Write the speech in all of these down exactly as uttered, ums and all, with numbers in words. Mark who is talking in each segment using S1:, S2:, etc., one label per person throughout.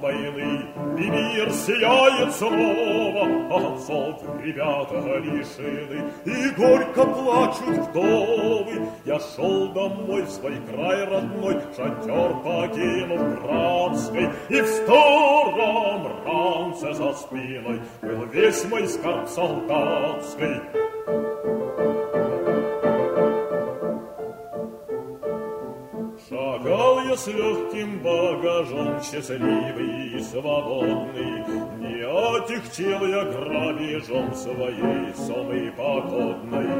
S1: войны, и мир сияет снова, а отцов ребята лишены, и горько плачут вдовы. Я шел домой в свой край родной, шатер покинув братской, и в старом ранце за спиной был весь мой скарб солдатский. Шагал я с легким багажом, счастливый и свободный, не отягчил я грабежом своей сонной покодной.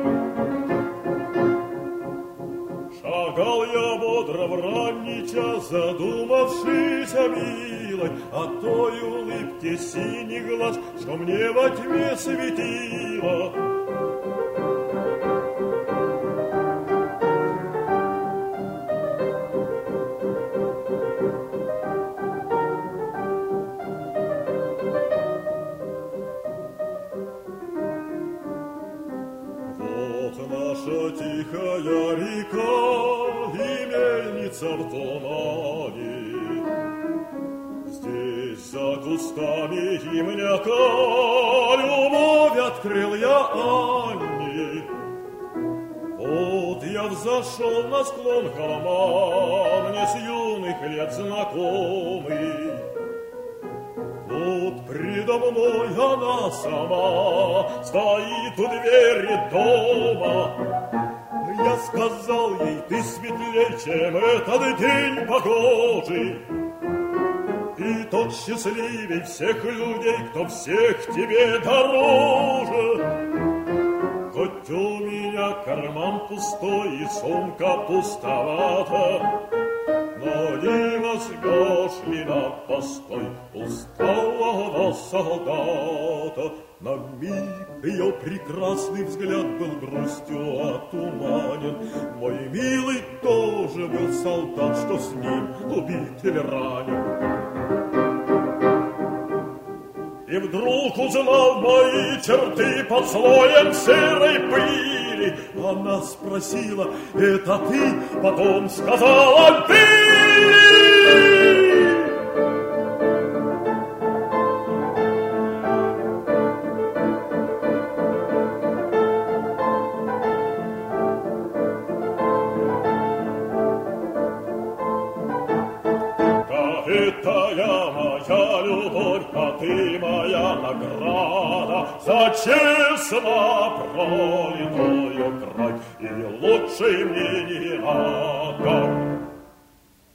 S1: Шагал я бодро в ранний час, задумавшись о милой, о той улыбке синих глаз, что мне во тьме светила. Наша тихая река и мельница в тумане. Здесь за кустами ямняка любовь открыл я Анне. Вот я взошел на склон холма, мне с юных лет знакомый. Вот предо мной она сама стоит у двери дома. Я сказал ей, ты светлей, чем этот день погожий, и тот счастливей всех людей, кто всех тебе дороже. Хоть у меня карман пустой и сумка пустовата, но не возьмешь ли на постой усталого солдата? На миг ее прекрасный взгляд был грустью отуманен. Мой милый тоже был солдат, что с ним убит или ранен. И вдруг узнал мои черты под слоем серой пыли. Она спросила, это ты? Потом сказала, ты! Это я моя любовь, а ты моя награда за честно пролитую кровь, и лучше мне не надо.